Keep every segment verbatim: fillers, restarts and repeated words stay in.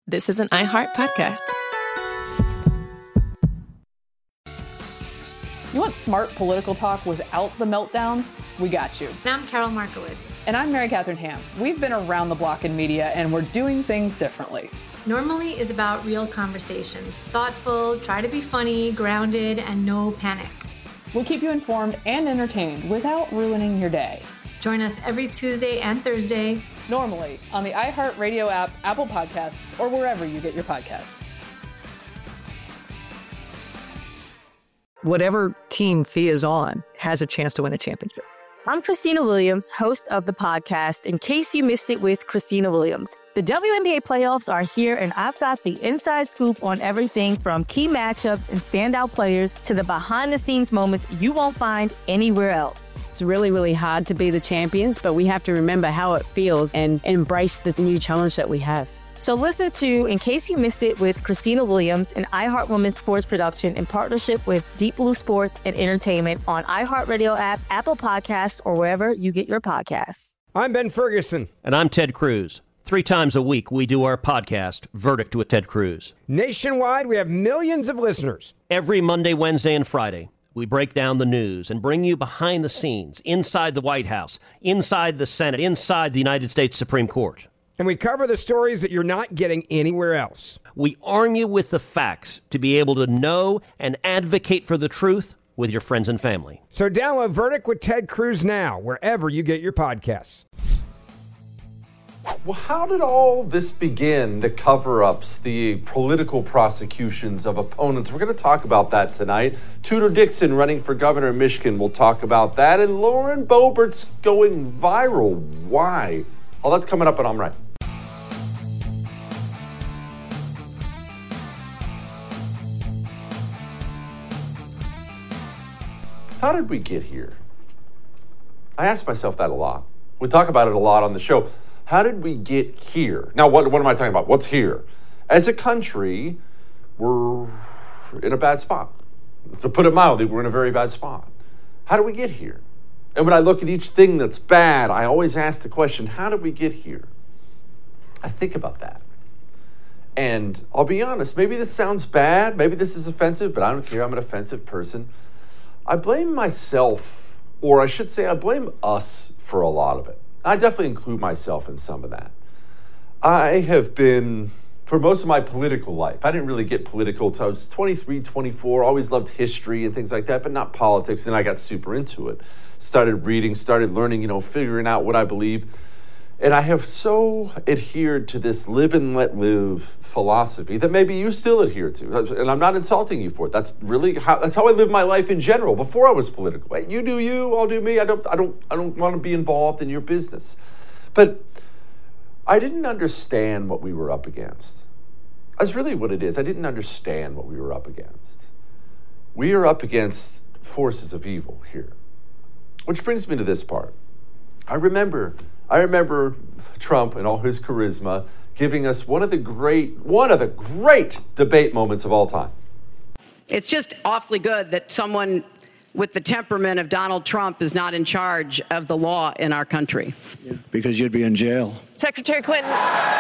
This is an iHeart podcast. You want smart political talk without the meltdowns? We got you. I'm Carol Markowitz. And I'm Mary Catherine Ham. We've been around the block in media, and we're doing things differently. Normally is about real conversations. Thoughtful, try to be funny, grounded, and no panic. We'll keep you informed and entertained without ruining your day. Join us every Tuesday and Thursday. Normally on the iHeartRadio app, Apple Podcasts, or wherever you get your podcasts. Whatever team Fee is on has a chance to win a championship. I'm Christina Williams, host of the podcast, In Case You Missed It with Christina Williams. The W N B A playoffs are here, and I've got the inside scoop on everything from key matchups and standout players to the behind-the-scenes moments you won't find anywhere else. It's really, really hard to be the champions, but we have to remember how it feels and embrace the new challenge that we have. So listen to In Case You Missed It with Christina Williams, an iHeart Women's Sports production in partnership with Deep Blue Sports and Entertainment on iHeartRadio app, Apple Podcasts, or wherever you get your podcasts. I'm Ben Ferguson. And I'm Ted Cruz. Three times a week, we do our podcast, Verdict with Ted Cruz. Nationwide, we have millions of listeners. Every Monday, Wednesday, and Friday, we break down the news and bring you behind the scenes, inside the White House, inside the Senate, inside the United States Supreme Court. And we cover the stories that you're not getting anywhere else. We arm you with the facts to be able to know and advocate for the truth with your friends and family. So download Verdict with Ted Cruz now, wherever you get your podcasts. Well, how did all this begin? The cover-ups, the political prosecutions of opponents. We're going to talk about that tonight. Tudor Dixon running for governor of Michigan. We'll talk about that. And Lauren Boebert's going viral. Why? All that's coming up, and I'm right. How did we get here? I ask myself that a lot. We talk about it a lot on the show. How did we get here? Now, what, what am I talking about? What's here? As a country, we're in a bad spot. To put it mildly, we're in a very bad spot. How did we get here? And when I look at each thing that's bad, I always ask the question, how did we get here? I think about that. And I'll be honest, maybe this sounds bad, maybe this is offensive, but I don't care, I'm an offensive person. I blame myself, or I should say I blame us for a lot of it. I definitely include myself in some of that. I have been, for most of my political life, I didn't really get political until I was twenty-three, twenty-four, always loved history and things like that, but not politics. Then I got super into it. Started reading, started learning, you know, figuring out what I believe. And I have so adhered to this live and let live philosophy that maybe you still adhere to. And I'm not insulting you for it. That's really how, that's how I live my life in general before I was political. You do you, I'll do me. I don't, I don't, I don't want to be involved in your business. But I didn't understand what we were up against. That's really what it is. I didn't understand what we were up against. We are up against forces of evil here. Which brings me to this part. I remember, I remember Trump and all his charisma giving us one of the great, one of the great debate moments of all time. It's just awfully good that someone with the temperament of Donald Trump is not in charge of the law in our country. Yeah, because you'd be in jail. Secretary Clinton.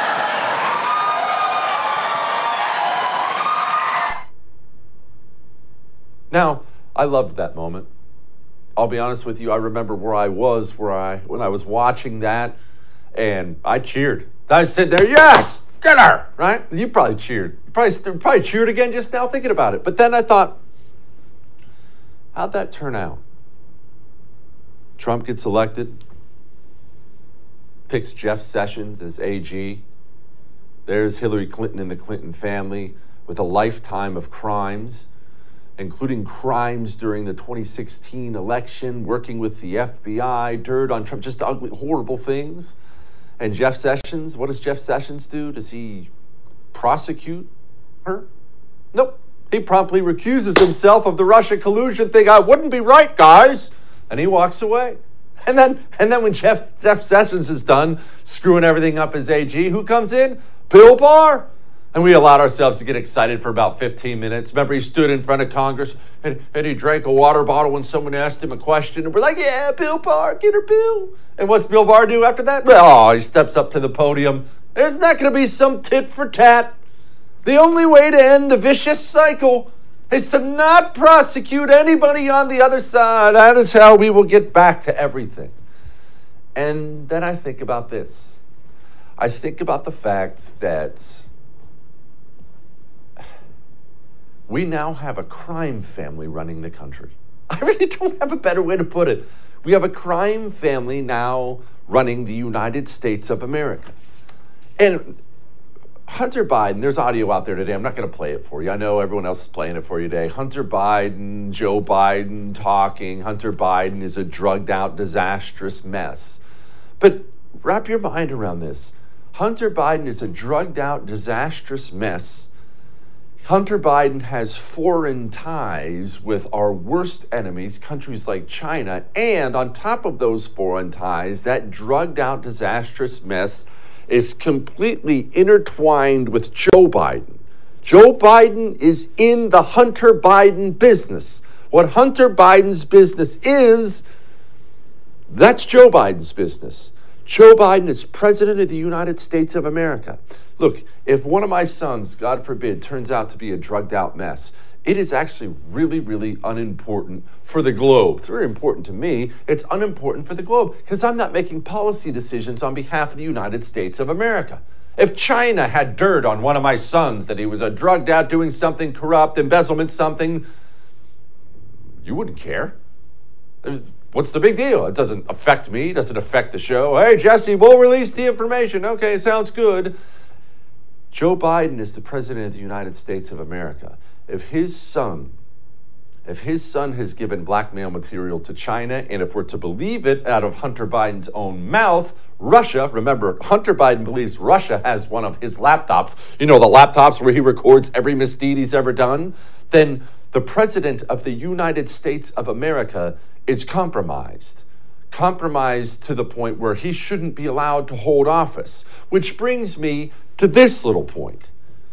Now, I loved that moment. I'll be honest with you, I remember where I was where I when I was watching that, and I cheered. I said there, yes, get her, right? You probably cheered. You probably, probably cheered again just now thinking about it. But then I thought, how'd that turn out? Trump gets elected, picks Jeff Sessions as A G. There's Hillary Clinton and the Clinton family with a lifetime of crimes, including crimes during the twenty sixteen election, working with the F B I, dirt on Trump, just ugly, horrible things. And Jeff Sessions, what does Jeff Sessions do? Does he prosecute her? Nope. He promptly recuses himself of the Russia collusion thing. I wouldn't be right, guys. And he walks away. And then, and then when Jeff, Jeff Sessions is done screwing everything up as A G, who comes in? Bill Barr. And we allowed ourselves to get excited for about fifteen minutes. Remember, he stood in front of Congress and, and he drank a water bottle when someone asked him a question. And we're like, yeah, Bill Barr, get her, Bill. And what's Bill Barr do after that? Oh, he steps up to the podium There's not going to be some tit for tat. The only way to end the vicious cycle is to not prosecute anybody on the other side. That is how we will get back to everything. And then I think about this. I think about the fact that we now have a crime family running the country. I really don't have a better way to put it. We have a crime family now running the United States of America. And Hunter Biden, there's audio out there today. I'm not going to play it for you. I know everyone else is playing it for you today. Hunter Biden, Joe Biden talking. Hunter Biden is a drugged out, disastrous mess. But wrap your mind around this. Hunter Biden is a drugged out, disastrous mess. Hunter Biden has foreign ties with our worst enemies, countries like China. And on top of those foreign ties, that drugged out, disastrous mess is completely intertwined with Joe Biden. Joe Biden is in the Hunter Biden business. What Hunter Biden's business is, that's Joe Biden's business. Joe Biden is president of the United States of America. Look, if one of my sons, God forbid, turns out to be a drugged out mess, it is actually really, really unimportant for the globe. It's very important to me. It's unimportant for the globe because I'm not making policy decisions on behalf of the United States of America. If China had dirt on one of my sons that he was a drugged out, doing something corrupt, embezzlement, something, you wouldn't care. What's the big deal? It doesn't affect me. It doesn't affect the show. Hey, Jesse, we'll release the information. Okay, sounds good. Joe Biden is the president of the United States of America. If his son, if his son has given blackmail material to China, and if we're to believe it out of Hunter Biden's own mouth, Russia, remember, Hunter Biden believes Russia has one of his laptops, you know, the laptops where he records every misdeed he's ever done, then the president of the United States of America is compromised. Compromised to the point where he shouldn't be allowed to hold office. Which brings me to this little point.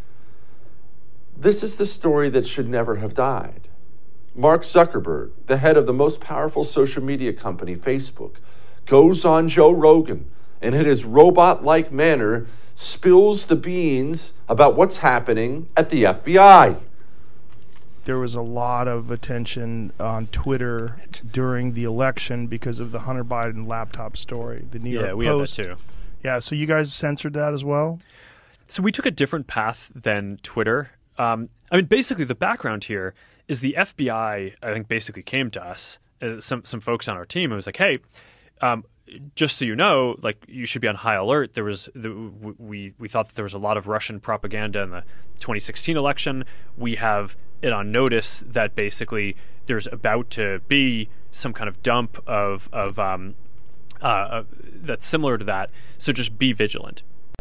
This is the story that should never have died. Mark Zuckerberg, the head of the most powerful social media company, Facebook, goes on Joe Rogan and in his robot-like manner spills the beans about what's happening at the F B I. There was a lot of attention on Twitter during the election because of the Hunter Biden laptop story. The New York yeah, we Post. had that too. Yeah, so you guys censored that as well? So we took a different path than Twitter. Um, I mean, basically, the background here is the F B I, I think, basically came to us, uh, some some folks on our team, and was like, hey, um, just so you know, like, you should be on high alert. There was the, we we thought that there was a lot of Russian propaganda in the twenty sixteen election. We have it on notice that basically there's about to be some kind of dump of of um, uh, uh, that's similar to that. So just be vigilant.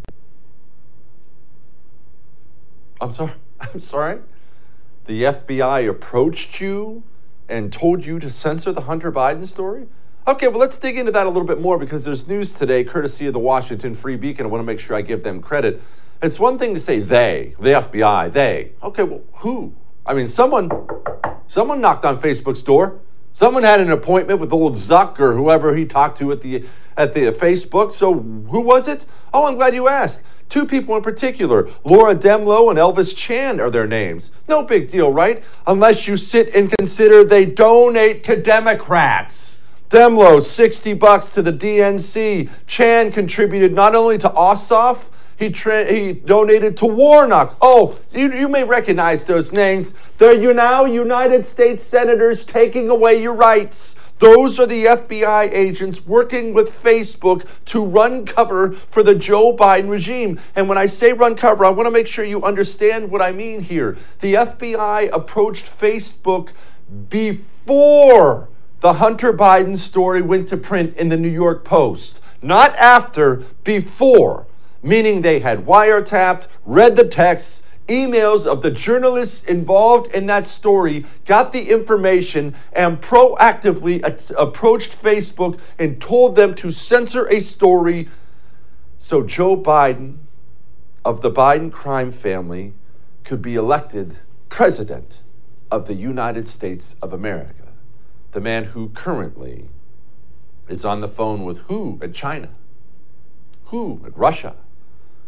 I'm sorry. I'm sorry. The F B I approached you and told you to censor the Hunter Biden story? Okay, well, let's dig into that a little bit more because there's news today, courtesy of the Washington Free Beacon. I want to make sure I give them credit. It's one thing to say they, the F B I, they. Okay, well, who? I mean, someone, someone knocked on Facebook's door. Someone had an appointment with old Zuck or whoever he talked to at the at the Facebook. So who was it? Oh, I'm glad you asked. Two people in particular, Laura Demlow and Elvis Chan are their names. No big deal, right? Unless you sit and consider they donate to Democrats. Demlow, sixty bucks to the D N C. Chan contributed not only to Ossoff, he, tra- he donated to Warnock. Oh, you, you may recognize those names. They're you now United States senators taking away your rights. Those are the F B I agents working with Facebook to run cover for the Joe Biden regime. And when I say run cover, I want to make sure you understand what I mean here. The F B I approached Facebook before the Hunter Biden story went to print in the New York Post. Not after, before. Meaning they had wiretapped, read the texts, emails of the journalists involved in that story, got the information, and proactively a- approached Facebook and told them to censor a story so Joe Biden of the Biden crime family could be elected president of the United States of America. The man who currently is on the phone with who at China? Who at Russia?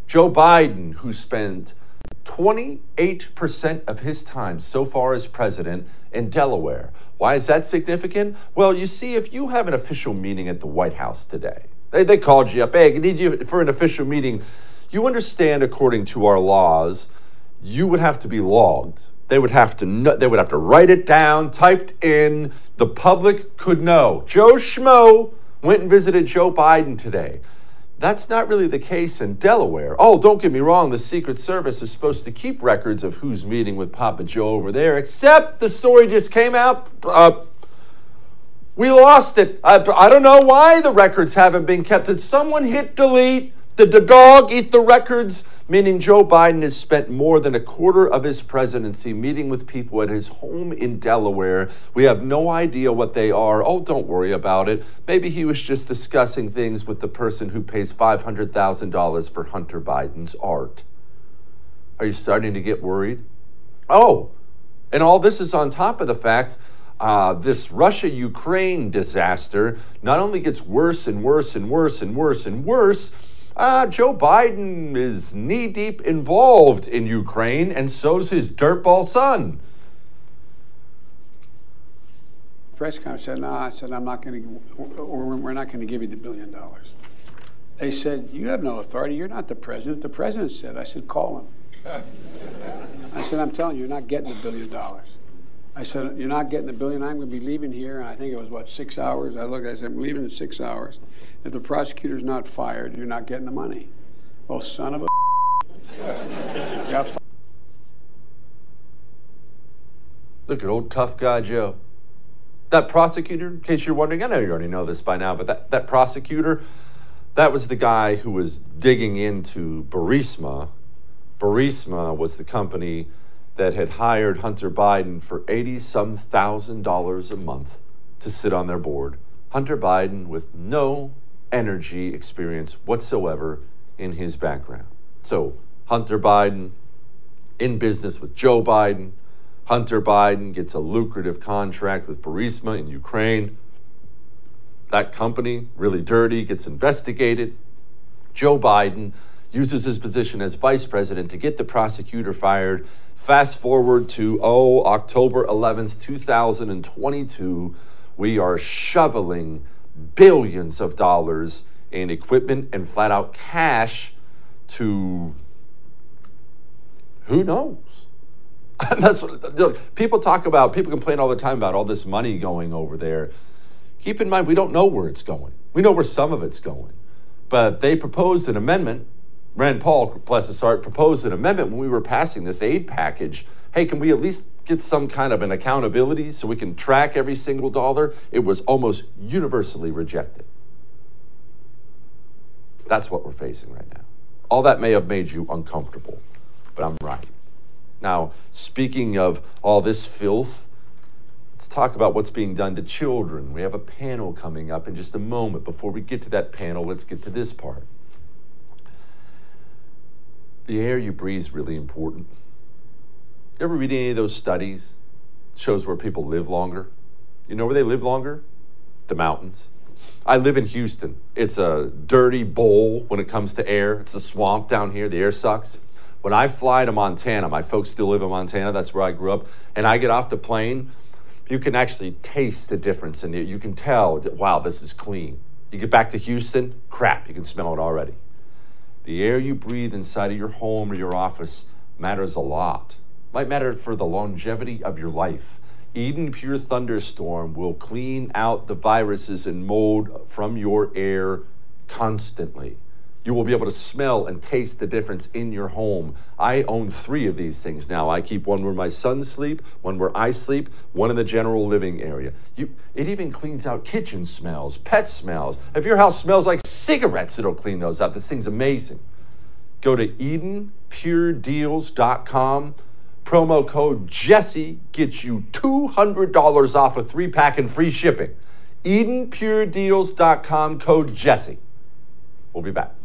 Joe Biden, who spent twenty-eight percent of his time so far as president in Delaware. Why is that significant? Well, you see, if you have an official meeting at the White House today, they, they called you up, hey, I need you for an official meeting. You understand, according to our laws, you would have to be logged. They would have to they would have to write it down, typed in. The public could know. Joe Schmo went and visited Joe Biden today. That's not really the case in Delaware. Oh, don't get me wrong, the Secret Service is supposed to keep records of who's meeting with Papa Joe over there, except the story just came out. Uh, we lost it. I, I don't know why the records haven't been kept. Did someone hit delete? Did the dog eat the records? Meaning Joe Biden has spent more than a quarter of his presidency meeting with people at his home in Delaware. We have no idea what they are. Oh, don't worry about it. Maybe he was just discussing things with the person who pays five hundred thousand dollars for Hunter Biden's art. Are you starting to get worried? Oh, and all this is on top of the fact uh, this Russia-Ukraine disaster not only gets worse and worse and worse and worse and worse, Uh, Joe Biden is knee-deep involved in Ukraine, and so's his dirtball son. Press conference said, no, I said, I'm not going to, we're not going to give you the billion dollars. They said, you have no authority. You're not the president. The president said, I said, call him. I said, I'm telling you, you're not getting the billion dollars. I said, you're not getting the billion. I'm going to be leaving here. And I think it was, what, six hours? I looked, I said, I'm leaving in six hours. If the prosecutor's not fired, you're not getting the money. Well, son of a got fired. Look at old tough guy Joe. That prosecutor, in case you're wondering, I know you already know this by now, but that, that prosecutor, that was the guy who was digging into Burisma. Burisma was the company that had hired Hunter Biden for eighty-some thousand dollars a month to sit on their board. Hunter Biden with no energy experience whatsoever in his background. So Hunter Biden in business with Joe Biden. Hunter Biden gets a lucrative contract with Burisma in Ukraine. That company, really dirty, gets investigated. Joe Biden uses his position as vice president to get the prosecutor fired. Fast forward to, oh, October eleventh, two thousand twenty-two, we are shoveling billions of dollars in equipment and flat out cash to who knows? That's what look, people talk about, people complain all the time about all this money going over there. Keep in mind, we don't know where it's going. We know where some of it's going. But they proposed an amendment. Rand Paul, bless his heart, proposed an amendment when we were passing this aid package. Hey, can we at least get some kind of an accountability so we can track every single dollar? It was almost universally rejected. That's what we're facing right now. All that may have made you uncomfortable, but I'm right. Now, speaking of all this filth, let's talk about what's being done to children. We have a panel coming up in just a moment. Before we get to that panel, let's get to this part. The air you breathe is really important. You ever read any of those studies? It shows where people live longer. You know where they live longer? The mountains. I live in Houston. It's a dirty bowl when it comes to air. It's a swamp down here. The air sucks. When I fly to Montana, my folks still live in Montana. That's where I grew up. And I get off the plane, you can actually taste the difference in it. You can tell, wow, this is clean. You get back to Houston, crap, you can smell it already. The air you breathe inside of your home or your office matters a lot. Might matter for the longevity of your life. Eden Pure Thunderstorm will clean out the viruses and mold from your air constantly. You will be able to smell and taste the difference in your home. I own three of these things now. I keep one where my sons sleep, one where I sleep, one in the general living area. You, it even cleans out kitchen smells, pet smells. If your house smells like cigarettes, it'll clean those out. This thing's amazing. Go to Eden Pure Deals dot com. Promo code Jesse gets you two hundred dollars off a three-pack and free shipping. Eden Pure Deals dot com, code Jesse. We'll be back.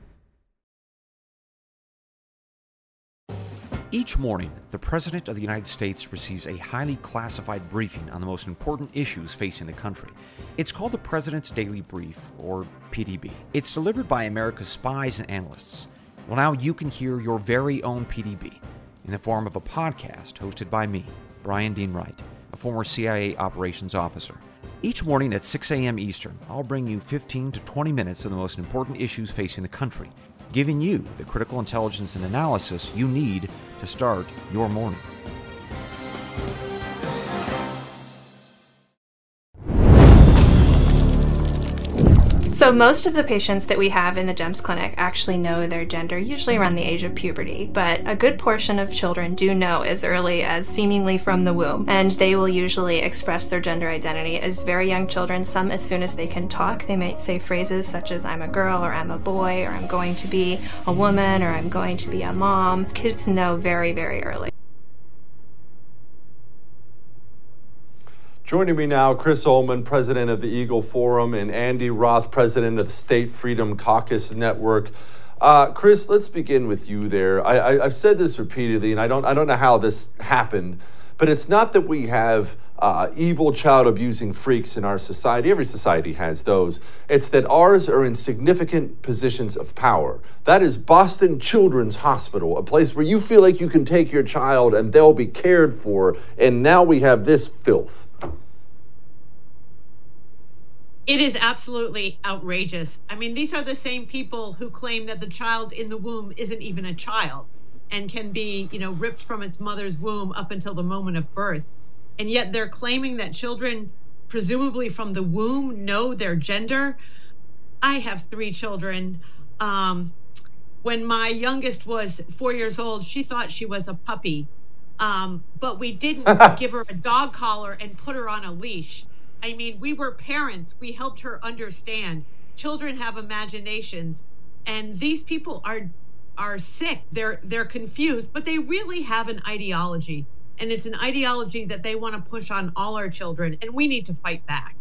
Each morning, the President of the United States receives a highly classified briefing on the most important issues facing the country. It's called the President's Daily Brief, or P D B. It's delivered by America's spies and analysts. Well, now you can hear your very own P D B in the form of a podcast hosted by me, Brian Dean Wright, a former C I A operations officer. Each morning at six a.m. Eastern, I'll bring you fifteen to twenty minutes of the most important issues facing the country, giving you the critical intelligence and analysis you need to start your morning. So most of the patients that we have in the GEMS clinic actually know their gender, usually around the age of puberty, but a good portion of children do know as early as seemingly from the womb, and they will usually express their gender identity as very young children, some as soon as they can talk. They might say phrases such as I'm a girl, or I'm a boy, or I'm going to be a woman, or I'm going to be a mom. Kids know very, very early. Joining me now, Chris Ullman, president of the Eagle Forum, and Andy Roth, president of the State Freedom Caucus Network. Uh, Chris, let's begin with you there. I, I, I've said this repeatedly, and I don't, I don't know how this happened, but it's not that we have uh, evil child-abusing freaks in our society. Every society has those. It's that ours are in significant positions of power. That is Boston Children's Hospital, a place where you feel like you can take your child and they'll be cared for, and now we have this filth. It is absolutely outrageous. I mean, these are the same people who claim that the child in the womb isn't even a child and can be, you know, ripped from its mother's womb up until the moment of birth. And yet they're claiming that children, presumably from the womb, know their gender. I have three children. Um, when my youngest was four years old, she thought she was a puppy. Um, but we didn't give her a dog collar and put her on a leash. I mean, we were parents. We helped her understand. Children have imaginations, and these people are are sick. They're they're confused, but they really have an ideology, and it's an ideology that they want to push on all our children, and we need to fight back.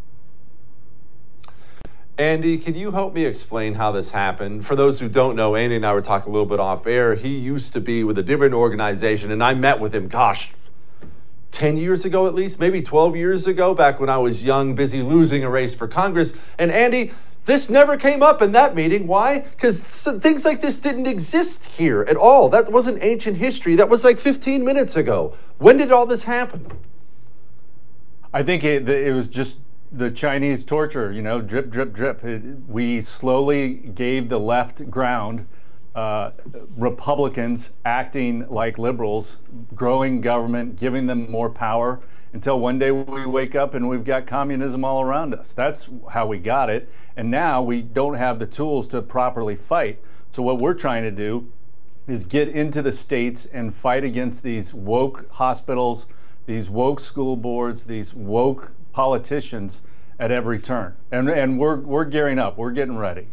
Andy, can you help me explain how this happened? For those who don't know, Andy and I were talking a little bit off air. He used to be with a different organization, and I met with him, gosh, ten years ago at least, maybe twelve years ago, back when I was young, busy losing a race for Congress. And Andy, this never came up in that meeting. Why? Because things like this didn't exist here at all. That wasn't ancient history. That was like fifteen minutes ago. When did all this happen? I think it, it was just the Chinese torture, you know, drip, drip, drip. It, we slowly gave the left ground. Uh, Republicans acting like liberals, growing government, giving them more power, until one day we wake up and we've got communism all around us. That's how we got it. And now we don't have the tools to properly fight. So what we're trying to do is get into the states and fight against these woke hospitals, these woke school boards, these woke politicians at every turn. And, and we're, we're gearing up. We're getting ready.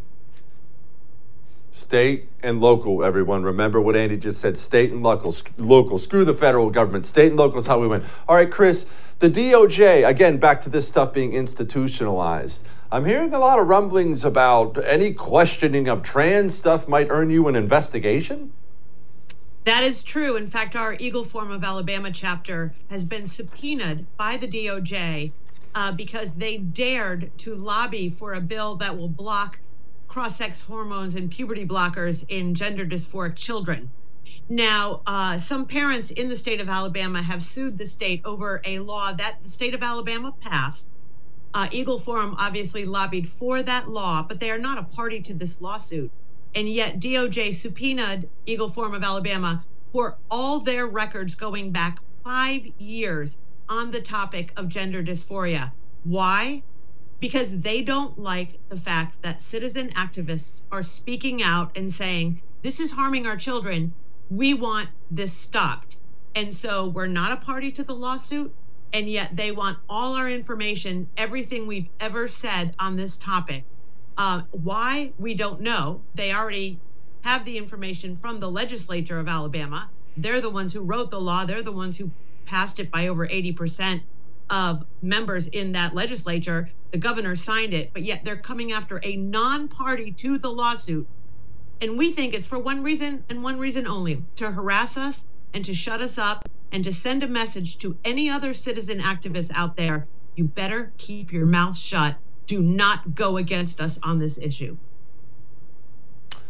State and local, everyone. Remember what Andy just said, state and local. Local. Screw the federal government. State and local is how we win. All right, Chris, the D O J, again, back to this stuff being institutionalized. I'm hearing a lot of rumblings about any questioning of trans stuff might earn you an investigation. That is true. In fact, our Eagle Forum of Alabama chapter has been subpoenaed by the D O J uh, because they dared to lobby for a bill that will block cross-sex hormones and puberty blockers in gender dysphoric children. Now, uh, some parents in the state of Alabama have sued the state over a law that the state of Alabama passed. Uh, Eagle Forum obviously lobbied for that law, but they are not a party to this lawsuit. And yet D O J subpoenaed Eagle Forum of Alabama for all their records going back five years on the topic of gender dysphoria. Why? Because they don't like the fact that citizen activists are speaking out and saying, this is harming our children. We want this stopped. And so we're not a party to the lawsuit, and yet they want all our information, everything we've ever said on this topic. Uh, why? We don't know. They already have the information from the legislature of Alabama. They're the ones who wrote the law. They're the ones who passed it by over eighty percent of members in that legislature. The governor signed it, but yet they're coming after a non-party to the lawsuit. And we think it's for one reason and one reason only, to harass us and to shut us up and to send a message to any other citizen activists out there. You better keep your mouth shut. Do not go against us on this issue.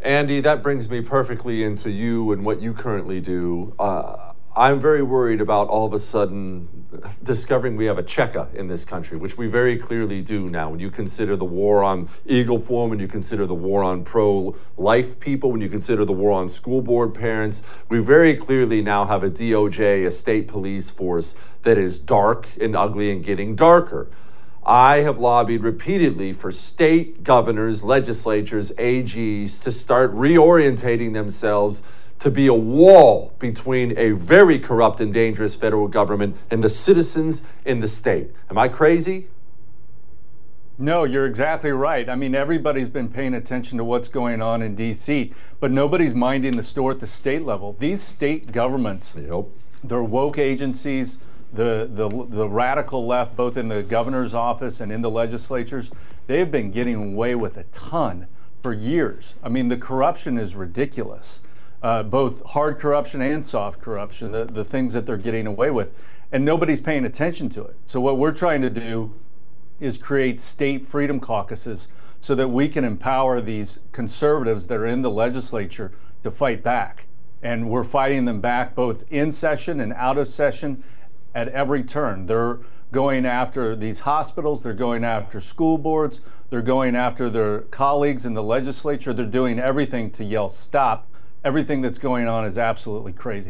Andy, that brings me perfectly into you and what you currently do. Uh, I'm very worried about all of a sudden discovering we have a Cheka in this country, which we very clearly do now. When you consider the war on Eagle Forum, when you consider the war on pro-life people, when you consider the war on school board parents, we very clearly now have a D O J, a state police force that is dark and ugly and getting darker. I have lobbied repeatedly for state governors, legislatures, A Gs to start reorientating themselves to be a wall between a very corrupt and dangerous federal government and the citizens in the state. Am I crazy? No, you're exactly right. I mean, everybody's been paying attention to what's going on in D C, but nobody's minding the store at the state level. These state governments, yep. They're woke agencies, the, the, the radical left, both in the governor's office and in the legislatures, they've been getting away with a ton for years. I mean, the corruption is ridiculous. Uh, both hard corruption and soft corruption, the, the things that they're getting away with. And nobody's paying attention to it. So what we're trying to do is create state freedom caucuses so that we can empower these conservatives that are in the legislature to fight back. And we're fighting them back both in session and out of session at every turn. They're going after these hospitals, they're going after school boards, they're going after their colleagues in the legislature. They're doing everything to yell stop. Everything that's going on is absolutely crazy.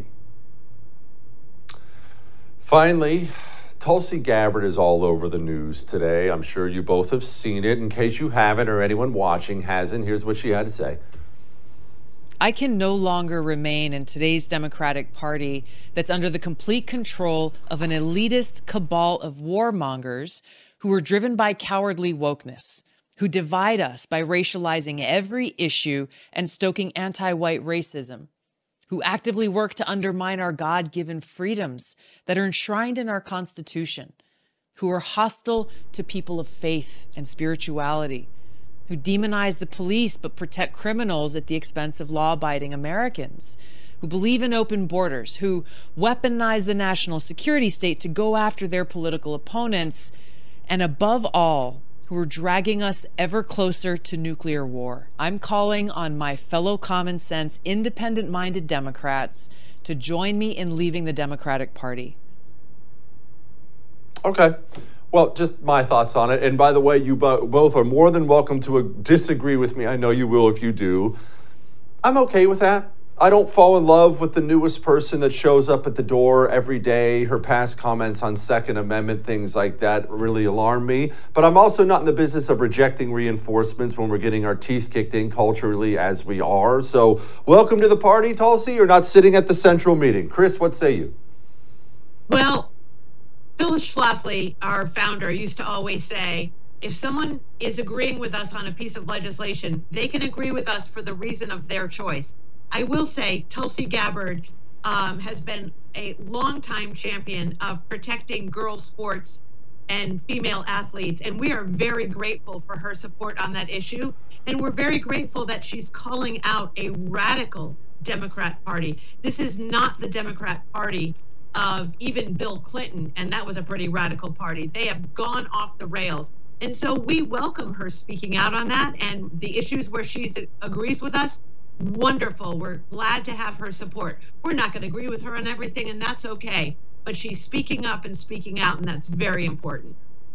Finally, Tulsi Gabbard is all over the news today. I'm sure you both have seen it. In case you haven't or anyone watching hasn't, here's what she had to say. I can no longer remain in today's Democratic Party that's under the complete control of an elitist cabal of warmongers who are driven by cowardly wokeness, who divide us by racializing every issue and stoking anti-white racism, who actively work to undermine our God-given freedoms that are enshrined in our Constitution, who are hostile to people of faith and spirituality, who demonize the police but protect criminals at the expense of law-abiding Americans, who believe in open borders, who weaponize the national security state to go after their political opponents, and above all, who are dragging us ever closer to nuclear war. I'm calling on my fellow common sense, independent-minded Democrats to join me in leaving the Democratic Party. Okay. Well, just my thoughts on it. And by the way, you bo- both are more than welcome to uh, disagree with me. I know you will if you do. I'm okay with that. I don't fall in love with the newest person that shows up at the door every day. Her past comments on Second Amendment, things like that really alarm me. But I'm also not in the business of rejecting reinforcements when we're getting our teeth kicked in culturally as we are. So welcome to the party, Tulsi. You're not sitting at the central meeting. Chris, what say you? Well, Phyllis Schlafly, our founder, used to always say, if someone is agreeing with us on a piece of legislation, they can agree with us for the reason of their choice. I will say Tulsi Gabbard um, has been a longtime champion of protecting girls' sports and female athletes, and we are very grateful for her support on that issue. And we're very grateful that she's calling out a radical Democrat Party. This is not the Democrat Party of even Bill Clinton, and that was a pretty radical party. They have gone off the rails. And so we welcome her speaking out on that, and the issues where she agrees with us, wonderful. We're glad to have her support. We're not going to agree with her on everything, and that's okay. But she's speaking up and speaking out, and that's very important.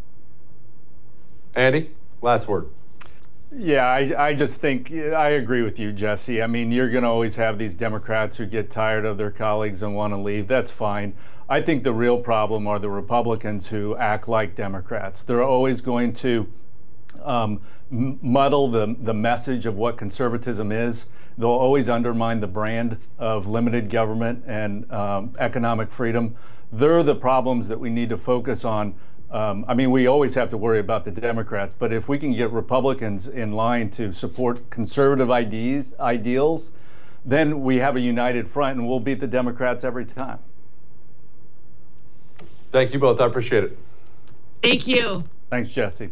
Andy, last word. Yeah, I, I just think I agree with you, Jesse. I mean, you're going to always have these Democrats who get tired of their colleagues and want to leave. That's fine. I think the real problem are the Republicans who act like Democrats. They're always going to um, muddle the, the message of what conservatism is. They'll always undermine the brand of limited government and um, economic freedom. They're the problems that we need to focus on. Um, I mean, we always have to worry about the Democrats, but if we can get Republicans in line to support conservative ideas, ideals, then we have a united front and we'll beat the Democrats every time. Thank you both. I appreciate it. Thank you. Thanks, Jesse.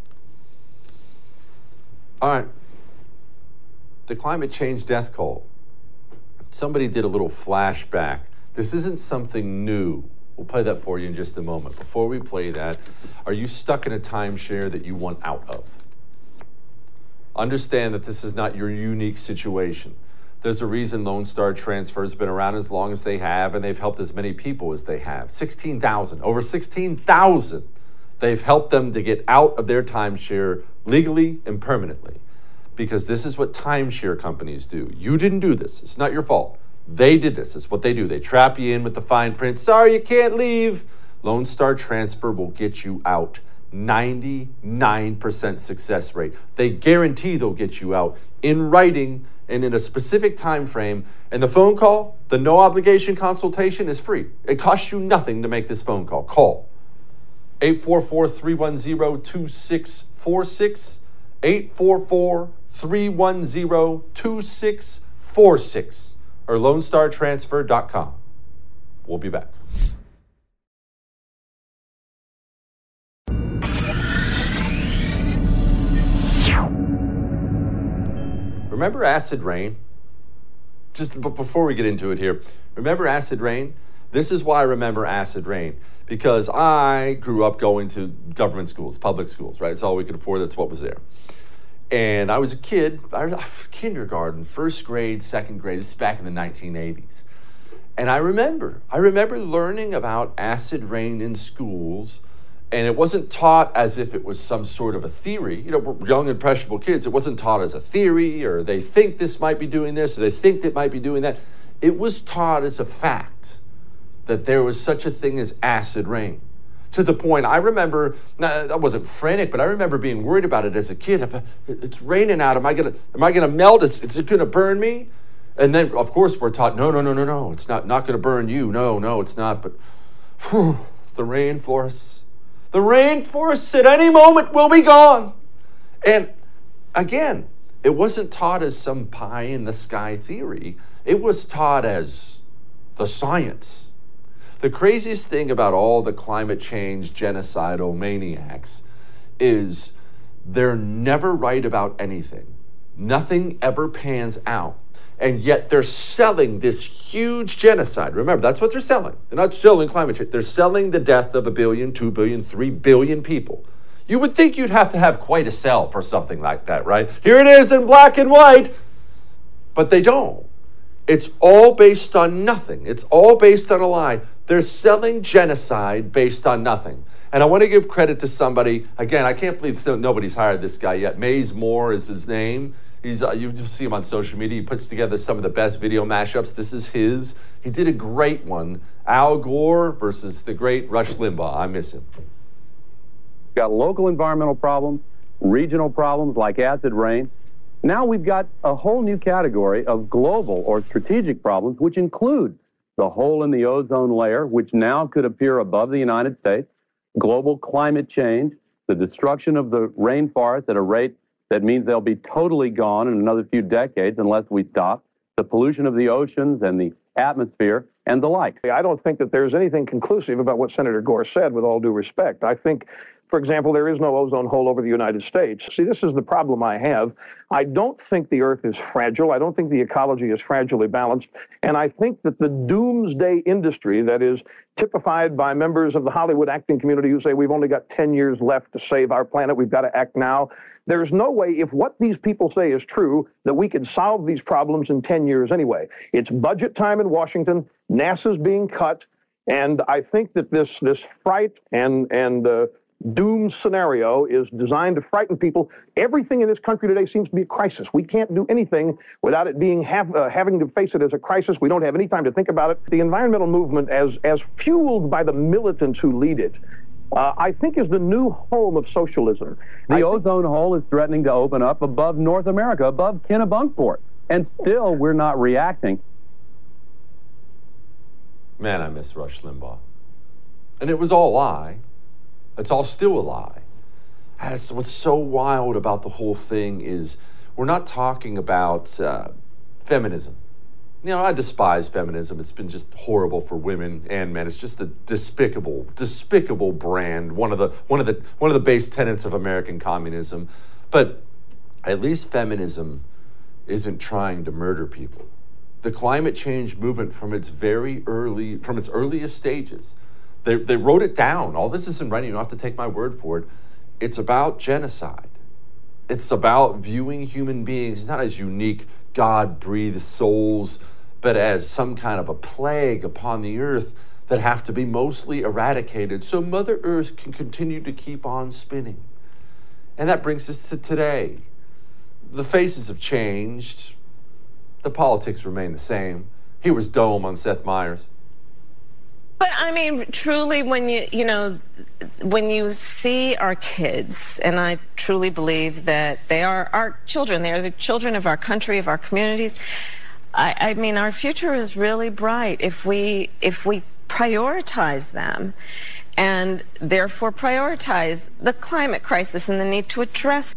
All right. The climate change death toll. Somebody did a little flashback. This isn't something new. We'll play that for you in just a moment. Before we play that, are you stuck in a timeshare that you want out of? Understand that this is not your unique situation. There's a reason Lone Star Transfer has been around as long as they have, and they've helped as many people as they have. sixteen thousand, over sixteen thousand. They've helped them to get out of their timeshare legally and permanently, because this is what timeshare companies do. You didn't do this. It's not your fault. They did this. It's what they do. They trap you in with the fine print. Sorry, you can't leave. Lone Star Transfer will get you out. ninety-nine percent success rate. They guarantee they'll get you out in writing and in a specific time frame. And the phone call, the no obligation consultation is free. It costs you nothing to make this phone call. Call eight four four, three one zero, two six four six, eight four four, three one zero, two six four six, or lone star transfer dot com. We'll be back. Remember acid rain? Just b- before we get into it here, remember acid rain? This is why I remember acid rain, because I grew up going to government schools, public schools, right? It's all we could afford. That's what was there. And I was a kid, I was kindergarten, first grade, second grade. This is back in the nineteen eighties. And I remember, I remember learning about acid rain in schools. And it wasn't taught as if it was some sort of a theory. You know, we're young, impressionable kids. It wasn't taught as a theory, or they think this might be doing this, or they think it might be doing that. It was taught as a fact that there was such a thing as acid rain. To the point, I remember, I wasn't frantic, but I remember being worried about it as a kid. It's raining out. Am I gonna, am I gonna melt? Is, is it gonna burn me? And then, of course, we're taught, no, no, no, no, no. It's not, not gonna burn you. No, no, it's not. But whew, it's the rainforests. The rainforests at any moment will be gone. And again, it wasn't taught as some pie in the sky theory. It was taught as the science. The craziest thing about all the climate change genocidal maniacs is they're never right about anything. Nothing ever pans out. And yet they're selling this huge genocide. Remember, that's what they're selling. They're not selling climate change. They're selling the death of a billion, two billion, three billion people. You would think you'd have to have quite a sell for something like that, right? Here it is in black and white. But they don't. It's all based on nothing. It's all based on a lie. They're selling genocide based on nothing. And I want to give credit to somebody. Again, I can't believe still nobody's hired this guy yet. Maze Moore is his name. He's, uh, you see him on social media. He puts together some of the best video mashups. This is his. He did a great one. Al Gore versus the great Rush Limbaugh. I miss him. Got local environmental problems, regional problems like acid rain. Now we've got a whole new category of global or strategic problems, which include the hole in the ozone layer, which now could appear above the United States, global climate change, the destruction of the rainforests at a rate that means they'll be totally gone in another few decades unless we stop, the pollution of the oceans and the atmosphere, and the like. I don't think that there's anything conclusive about what Senator Gore said, with all due respect. I think, for example, there is no ozone hole over the United States. See, this is the problem I have. I don't think the Earth is fragile. I don't think the ecology is fragilely balanced. And I think that the doomsday industry that is typified by members of the Hollywood acting community who say we've only got ten years left to save our planet, we've got to act now. There's no way, if what these people say is true, that we could solve these problems in ten years anyway. It's budget time in Washington, NASA's being cut, and I think that this this fright and, and uh, doom scenario is designed to frighten people. Everything in this country today seems to be a crisis. We can't do anything without it being have, uh, having to face it as a crisis. We don't have any time to think about it. The environmental movement, as, as fueled by the militants who lead it, Uh, I think is the new home of socialism. The I ozone hole is threatening to open up above North America, above Kennebunkport, and still we're not reacting. Man, I miss Rush Limbaugh. And it was all a lie. It's all still a lie. That's what's so wild about the whole thing is we're not talking about uh, feminism. You know, I despise feminism. It's been just horrible for women and men. It's just a despicable, despicable brand. One of the one of the one of the base tenets of American communism. But at least feminism isn't trying to murder people. The climate change movement, from its very early, from its earliest stages, they they wrote it down. All this isn't writing. You don't have to take my word for it. It's about genocide. It's about viewing human beings not as unique God-breathed souls, but as some kind of a plague upon the earth that have to be mostly eradicated so Mother Earth can continue to keep on spinning. And that brings us to today. The faces have changed. The politics remain the same. Here was Dome on Seth Meyers. But I mean, truly, when you, you know, when you see our kids, and I truly believe that they are our children, they are the children of our country, of our communities. I, I mean, our future is really bright if we, if we prioritize them, and therefore prioritize the climate crisis and the need to address.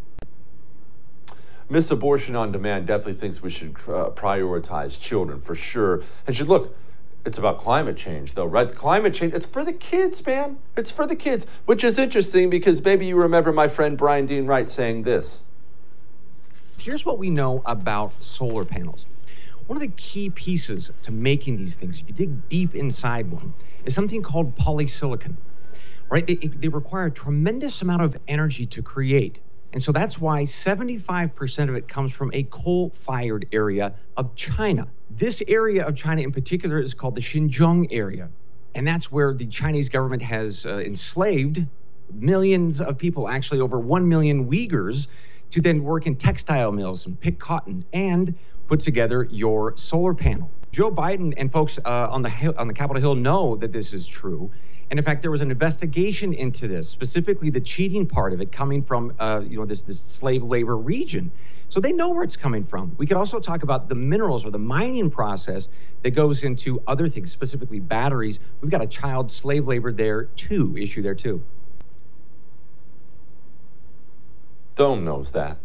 Miss Abortion on Demand definitely thinks we should uh, prioritize children for sure. And should look, it's about climate change though, right? Climate change, it's for the kids, man. It's for the kids, which is interesting because maybe you remember my friend Brian Dean Wright saying this. Here's what we know about solar panels. One of the key pieces to making these things, if you dig deep inside one, is something called polysilicon, right? They, they require a tremendous amount of energy to create. And so that's why seventy-five percent of it comes from a coal-fired area of China. This area of China in particular is called the Xinjiang area. And that's where the Chinese government has uh, enslaved millions of people, actually over one million Uyghurs, to then work in textile mills and pick cotton and put together your solar panel. Joe Biden and folks uh, on the Hill, on the Capitol Hill know that this is true. And in fact, there was an investigation into this, specifically the cheating part of it coming from, uh, you know, this, this slave labor region. So they know where it's coming from. We could also talk about the minerals or the mining process that goes into other things, specifically batteries. We've got a child slave labor there too, issue there too. Dome knows that.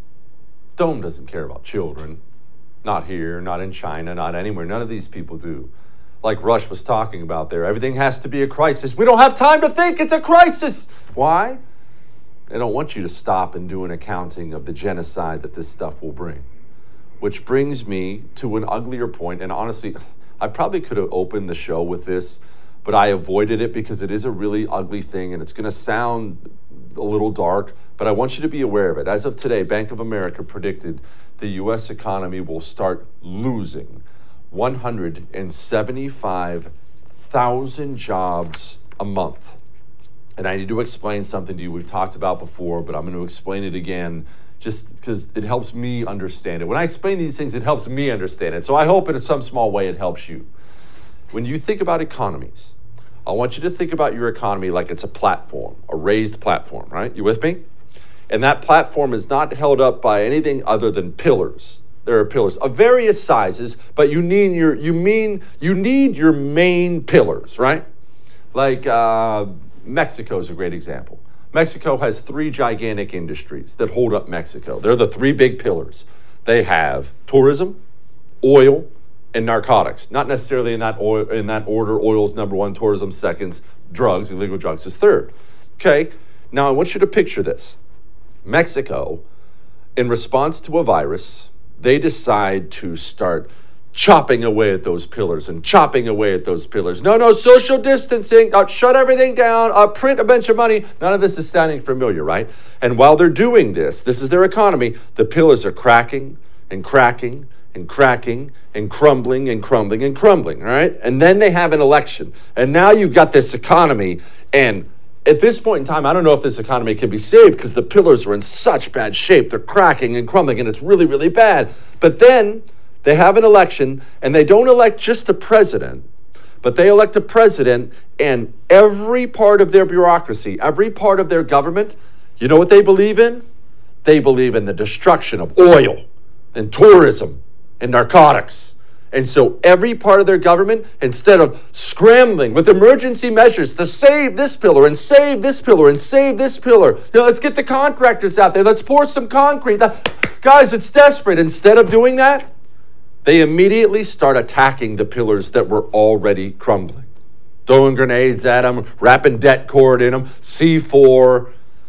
Dome doesn't care about children. Not here, not in China, not anywhere. None of these people do. Like Rush was talking about there, everything has to be a crisis. We don't have time to think, it's a crisis. Why? They don't want you to stop and do an accounting of the genocide that this stuff will bring. Which brings me to an uglier point, and honestly, I probably could have opened the show with this, but I avoided it because it is a really ugly thing, and it's gonna sound a little dark, but I want you to be aware of it. As of today, Bank of America predicted the U S economy will start losing one hundred seventy-five thousand jobs a month. And I need to explain something to you we've talked about before, but I'm going to explain it again just because it helps me understand it. When I explain these things, it helps me understand it. So I hope in some small way it helps you. When you think about economies, I want you to think about your economy like it's a platform, a raised platform, right? You with me? And that platform is not held up by anything other than pillars. There are pillars of various sizes, but you need your you mean you need your main pillars, right? Like uh, Mexico is a great example. Mexico has three gigantic industries that hold up Mexico. They're the three big pillars. They have tourism, oil, and narcotics. Not necessarily in that oil, in that order. Oil's number one, tourism seconds, drugs, illegal drugs is third. Okay. Now I want you to picture this. Mexico, in response to a virus, they decide to start chopping away at those pillars and chopping away at those pillars. No, no, social distancing, uh, shut everything down, uh, print a bunch of money. None of this is sounding familiar, right? And while they're doing this, this is their economy, the pillars are cracking and cracking and cracking and crumbling and crumbling and crumbling, right? And then they have an election. And now you've got this economy, and at this point in time, I don't know if this economy can be saved because the pillars are in such bad shape. They're cracking and crumbling, and it's really, really bad. But then they have an election, and they don't elect just a president, but they elect a president, and every part of their bureaucracy, every part of their government, you know what they believe in? They believe in the destruction of oil and tourism and narcotics. And so every part of their government, instead of scrambling with emergency measures to save this pillar and save this pillar and save this pillar, you know, let's get the contractors out there, let's pour some concrete. That, guys, it's desperate. Instead of doing that, they immediately start attacking the pillars that were already crumbling. Throwing grenades at them, wrapping debt cord in them, C four.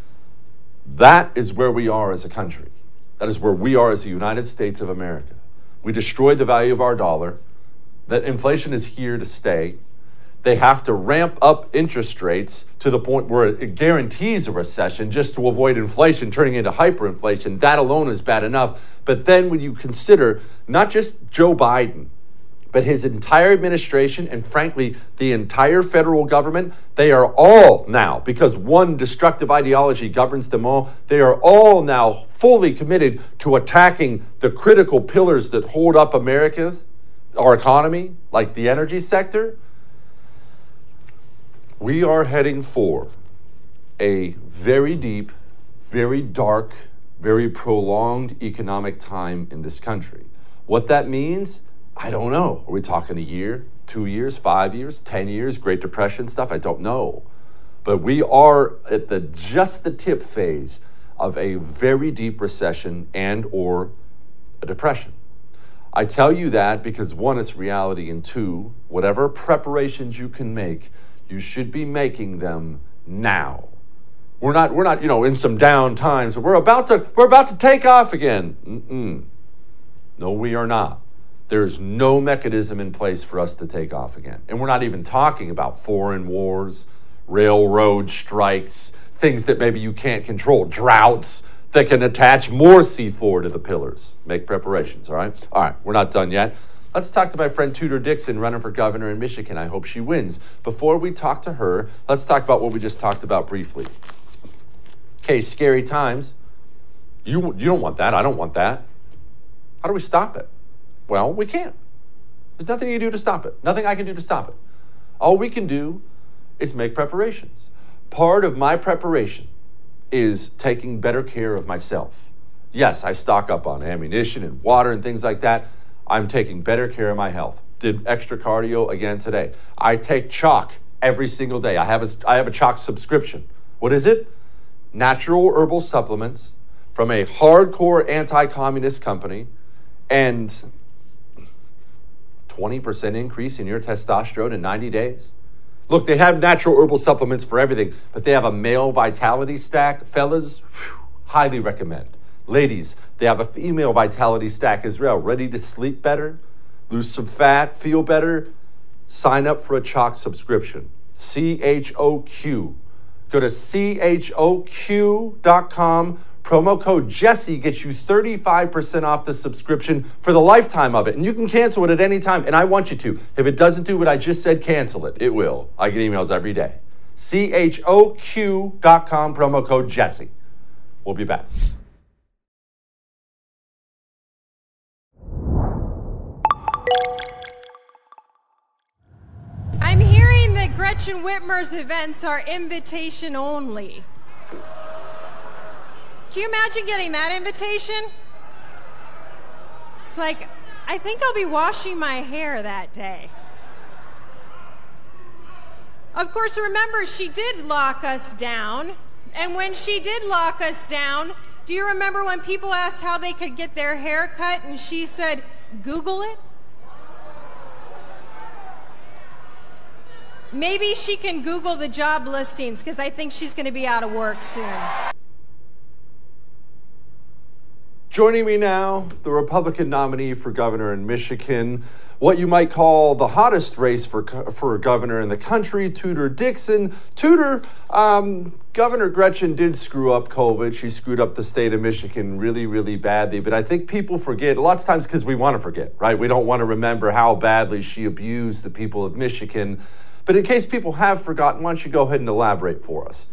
That is where we are as a country. That is where we are as the United States of America. We destroyed the value of our dollar. That inflation is here to stay. they have to ramp up interest rates to the point where it guarantees a recession just to avoid inflation turning into hyperinflation. That alone is bad enough. But then when you consider not just Joe Biden, but his entire administration and frankly, the entire federal government, they are all now, because one destructive ideology governs them all, they are all now fully committed to attacking the critical pillars that hold up America, our economy, like the energy sector. We are heading for a very deep, very dark, very prolonged economic time in this country. What that means, I don't know. Are we talking a year, two years, five years, ten years, Great Depression stuff? I don't know. But we are at the just the tip phase of a very deep recession and or a depression. I tell you that because one, it's reality, and two, whatever preparations you can make, you should be making them now. We're not, we're not, you know, in some down times. We're about to, we're about to take off again. Mm-mm. No, we are not. There's no mechanism in place for us to take off again. And we're not even talking about foreign wars, railroad strikes, things that maybe you can't control, droughts that can attach more C four to the pillars. Make preparations, all right? All right, we're not done yet. Let's talk to my friend Tudor Dixon, running for governor in Michigan. I hope she wins. Before we talk to her, let's talk about what we just talked about briefly. Okay, scary times. You, you don't want that. I don't want that. How do we stop it? Well, we can't. There's nothing you can do to stop it. Nothing I can do to stop it. All we can do is make preparations. Part of my preparation is taking better care of myself. Yes, I stock up on ammunition and water and things like that. I'm taking better care of my health. Did extra cardio again today. I take chalk every single day. I have a, I have a chalk subscription. What is it? Natural herbal supplements from a hardcore anti-communist company, and twenty percent increase in your testosterone in ninety days. Look, they have natural herbal supplements for everything, but they have a male vitality stack. Fellas, whew, highly recommend. Ladies, they have a female vitality stack as well. Ready to sleep better, lose some fat, feel better? Sign up for a chalk subscription. C H O Q. Go to C H O Q dot com. Promo code Jesse gets you thirty-five percent off the subscription for the lifetime of it. And you can cancel it at any time. And I want you to. If it doesn't do what I just said, cancel it. It will. I get emails every day. C H O Q dot com, promo code Jesse. We'll be back. I'm hearing that Gretchen Whitmer's events are invitation only. Can you imagine getting that invitation? It's like, I think I'll be washing my hair that day. Of course, remember, she did lock us down. And when she did lock us down, do you remember when people asked how they could get their hair cut and she said, Google it? Maybe she can Google the job listings, because I think she's going to be out of work soon. Joining me now, the Republican nominee for governor in Michigan, what you might call the hottest race for for governor in the country, Tudor Dixon. Tudor, um, Governor Gretchen did screw up COVID. She screwed up the state of Michigan really, really badly. But I think people forget, lots of times because we want to forget, right? We don't want to remember how badly she abused the people of Michigan. But in case people have forgotten, why don't you go ahead and elaborate for us?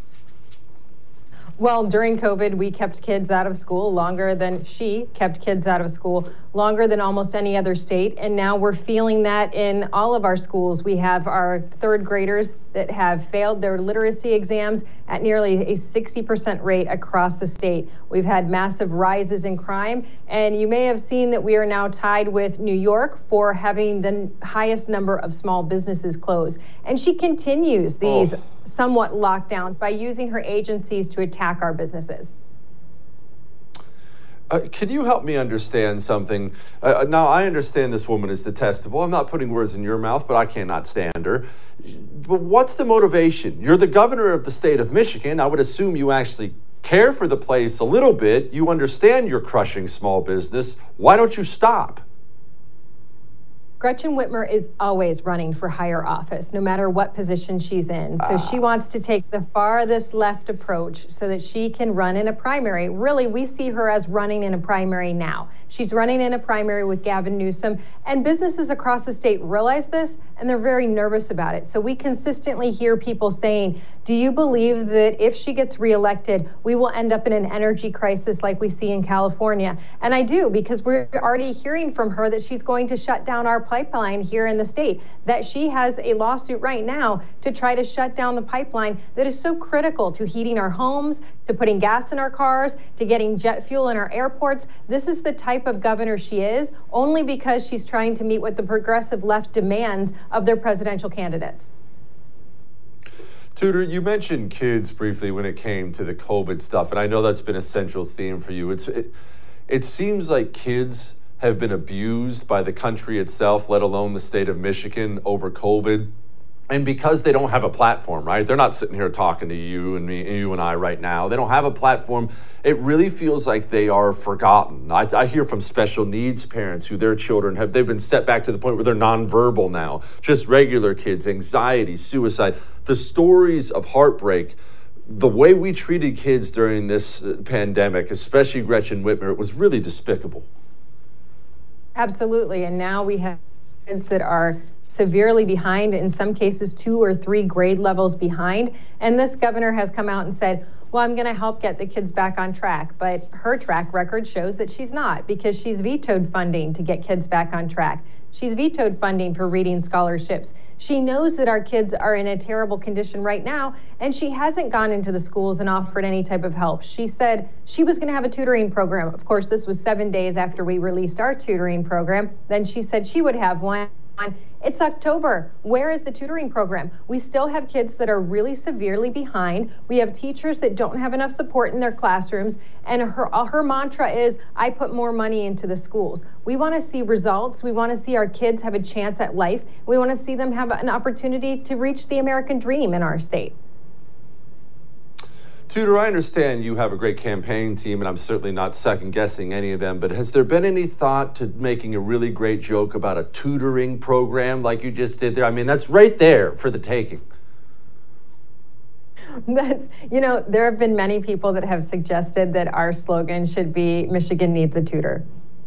Well, during COVID, we kept kids out of school longer than she kept kids out of school longer than almost any other state. And now we're feeling that in all of our schools. We have our third graders that have failed their literacy exams at nearly a sixty percent rate across the state. We've had massive rises in crime. And you may have seen that we are now tied with New York for having the highest number of small businesses closed. And she continues these oh. somewhat lockdowns by using her agencies to attack our businesses. Uh, can you help me understand something? Uh, now, I understand this woman is detestable. I'm not putting words in your mouth, but I cannot stand her. But what's the motivation? You're the governor of the state of Michigan. I would assume you actually care for the place a little bit. You understand you're crushing small business. Why don't you stop? Gretchen Whitmer is always running for higher office, no matter what position she's in. So ah. she wants to take the farthest left approach so that she can run in a primary. Really, we see her as running in a primary now. She's running in a primary with Gavin Newsom, and businesses across the state realize this, and they're very nervous about it. So we consistently hear people saying, do you believe that if she gets reelected, we will end up in an energy crisis like we see in California? And I do, because we're already hearing from her that she's going to shut down our pipeline here in the state, that she has a lawsuit right now to try to shut down the pipeline that is so critical to heating our homes, to putting gas in our cars, to getting jet fuel in our airports. This is the type of governor she is, only because she's trying to meet what the progressive left demands of their presidential candidates. Tudor, you mentioned kids briefly when it came to the COVID stuff, and I know that's been a central theme for you. It's, it, it seems like kids have been abused by the country itself, let alone the state of Michigan, over COVID. And because they don't have a platform, right? They're not sitting here talking to you and me, you and I right now. They don't have a platform. It really feels like they are forgotten. I, I hear from special needs parents who their children have, they've been set back to the point where they're nonverbal now. Just regular kids, anxiety, suicide. The stories of heartbreak, the way we treated kids during this pandemic, especially Gretchen Whitmer, it was really despicable. Absolutely, and now we have kids that are severely behind, in some cases two or three grade levels behind. And this governor has come out and said, well, I'm going to help get the kids back on track. But her track record shows that she's not, because she's vetoed funding to get kids back on track. She's vetoed funding for reading scholarships. She knows that our kids are in a terrible condition right now, and she hasn't gone into the schools and offered any type of help. She said she was going to have a tutoring program. Of course, this was seven days after we released our tutoring program. Then she said she would have one. It's October. Where is the tutoring program? We still have kids that are really severely behind. We have teachers that don't have enough support in their classrooms. And her, her mantra is, I put more money into the schools. We want to see results. We want to see our kids have a chance at life. We want to see them have an opportunity to reach the American dream in our state. Tudor, I understand you have a great campaign team, and I'm certainly not second-guessing any of them, but has there been any thought to making a really great joke about a tutoring program like you just did there? I mean, that's right there for the taking. That's, you know, there have been many people that have suggested that our slogan should be, Michigan needs a tutor.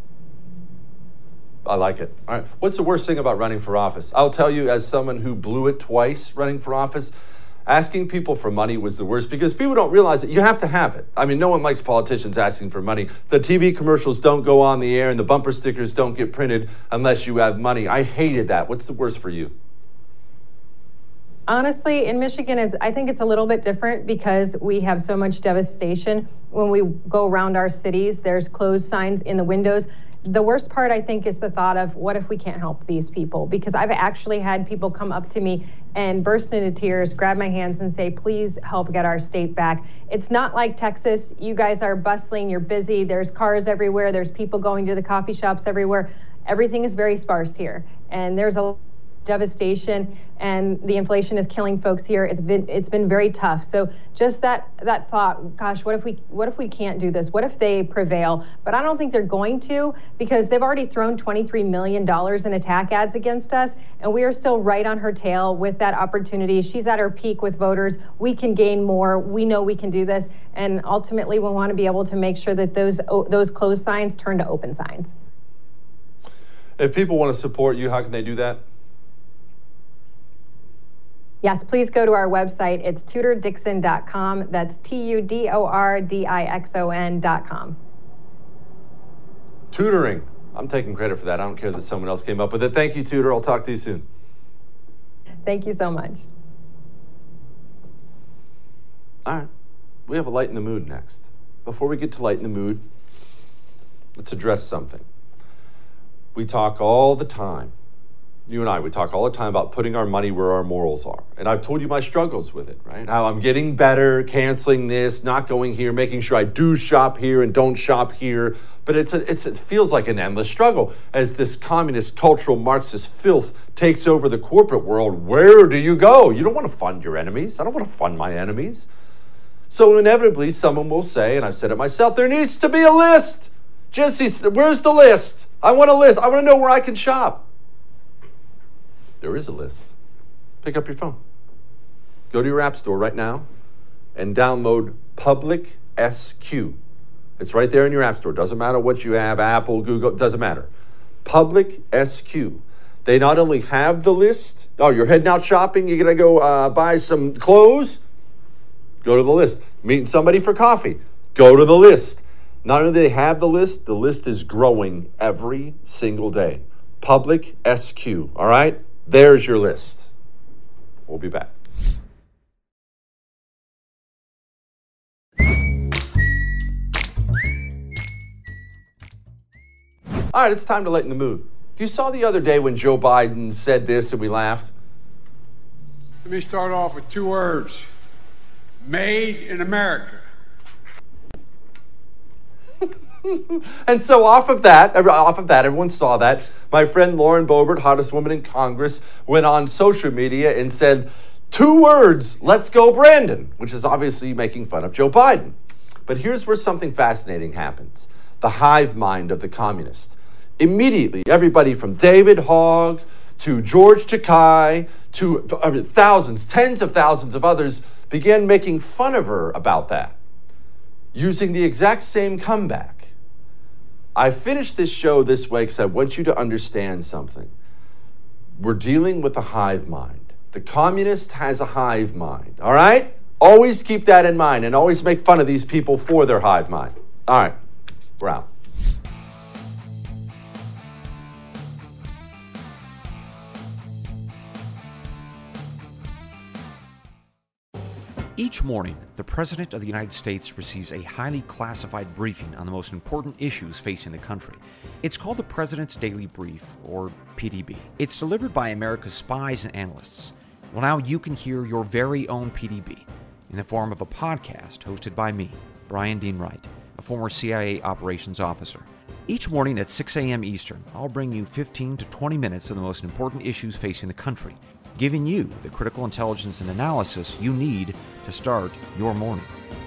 I like it. All right. What's the worst thing about running for office? I'll tell you, as someone who blew it twice running for office, asking people for money was the worst, because people don't realize that you have to have it. I mean, no one likes politicians asking for money. The T V commercials don't go on the air and the bumper stickers don't get printed unless you have money. I hated that. What's the worst for you? Honestly, in Michigan, it's, I think it's a little bit different because we have so much devastation. When we go around our cities, there's closed signs in the windows. The worst part, I think, is the thought of, what if we can't help these people? Because I've actually had people come up to me and burst into tears, grab my hands and say, please help get our state back. It's not like Texas. You guys are bustling, you're busy, there's cars everywhere, there's people going to the coffee shops everywhere. Everything is very sparse here. And there's a devastation, and the inflation is killing folks here. It's been it's been very tough. So just that that thought, gosh, what if we what if we can't do this? What if they prevail? But I don't think they're going to, because they've already thrown twenty-three million dollars in attack ads against us, and we are still right on her tail with that opportunity. She's at her peak with voters. We can gain more. We know we can do this, and ultimately we want to be able to make sure that those those closed signs turn to open signs. If people want to support you, how can they do that? Yes, please go to our website. It's tudor dixon dot com. That's T U D O R D I X O N dot com. Tutoring. I'm taking credit for that. I don't care that someone else came up with it. Thank you, Tudor. I'll talk to you soon. Thank you so much. All right. We have a Lighten the Mood next. Before we get to Lighten the Mood, let's address something. We talk all the time. You and I, we talk all the time about putting our money where our morals are. And I've told you my struggles with it, right? How I'm getting better, canceling this, not going here, making sure I do shop here and don't shop here. But it's a, it's, it feels like an endless struggle as this communist, cultural, Marxist filth takes over the corporate world. Where do you go? You don't want to fund your enemies. I don't want to fund my enemies. So inevitably, someone will say, and I've said it myself, there needs to be a list. Jesse, where's the list? I want a list. I want to know where I can shop. There is a list. Pick up your phone. Go to your app store right now and download Public S Q. It's right there in your app store. Doesn't matter what you have, Apple, Google, doesn't matter. Public S Q. They not only have the list. Oh, you're heading out shopping. You're going to go uh, buy some clothes. Go to the list. Meeting somebody for coffee. Go to the list. Not only do they have the list, the list is growing every single day. Public S Q. All right? There's your list. We'll be back. All right, it's time to lighten the mood. You saw the other day when Joe Biden said this and we laughed? Let me start off with two words. Made in America. And so off of that, off of that, everyone saw that. My friend Lauren Boebert, hottest woman in Congress, went on social media and said, two words, let's go Brandon, which is obviously making fun of Joe Biden. But here's where something fascinating happens. The hive mind of the communist. Immediately, everybody from David Hogg to George Takei to I mean, thousands, tens of thousands of others began making fun of her about that, using the exact same comeback. I finished this show this way because I want you to understand something. We're dealing with a hive mind. The communist has a hive mind, all right? Always keep that in mind and always make fun of these people for their hive mind. All right, we're out. Each morning, the President of the United States receives a highly classified briefing on the most important issues facing the country. It's called the President's Daily Brief, or P D B. It's delivered by America's spies and analysts. Well, now you can hear your very own P D B in the form of a podcast hosted by me, Brian Dean Wright, a former C I A operations officer. Each morning at six a.m. Eastern, I'll bring you fifteen to twenty minutes of the most important issues facing the country, giving you the critical intelligence and analysis you need to start your morning.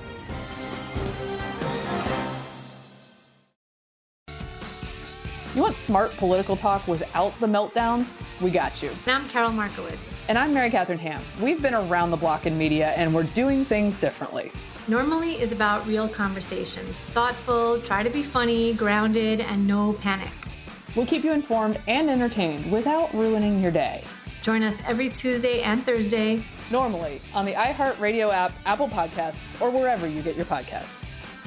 You want smart political talk without the meltdowns? We got you. And I'm Carol Markowitz. And I'm Mary Catherine Ham. We've been around the block in media, and we're doing things differently. Normally is about real conversations. Thoughtful, try to be funny, grounded, and no panic. We'll keep you informed and entertained without ruining your day. Join us every Tuesday and Thursday. Normally on the iHeartRadio app, Apple Podcasts, or wherever you get your podcasts.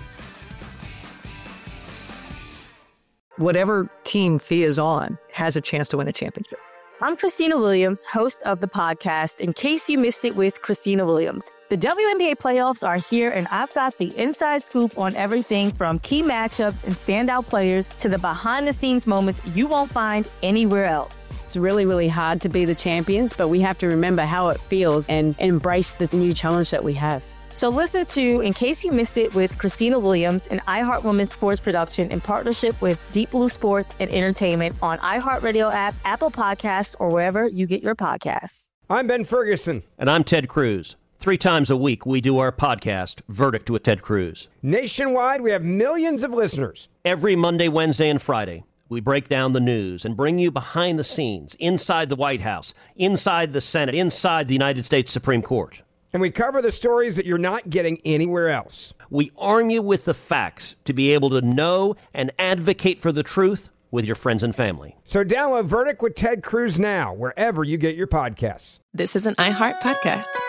Whatever team Fee is on has a chance to win a championship. I'm Christina Williams, host of the podcast, In Case You Missed It with Christina Williams. The W N B A playoffs are here, and I've got the inside scoop on everything from key matchups and standout players to the behind-the-scenes moments you won't find anywhere else. It's really, really hard to be the champions, but we have to remember how it feels and embrace the new challenge that we have. So listen to In Case You Missed It with Christina Williams, an iHeart Women's sports production in partnership with Deep Blue Sports and Entertainment on iHeartRadio app, Apple Podcasts, or wherever you get your podcasts. I'm Ben Ferguson. And I'm Ted Cruz. Three times a week, we do our podcast, Verdict with Ted Cruz. Nationwide, we have millions of listeners. Every Monday, Wednesday, and Friday, we break down the news and bring you behind the scenes, inside the White House, inside the Senate, inside the United States Supreme Court. And we cover the stories that you're not getting anywhere else. We arm you with the facts to be able to know and advocate for the truth with your friends and family. So download Verdict with Ted Cruz now, wherever you get your podcasts. This is an iHeart podcast.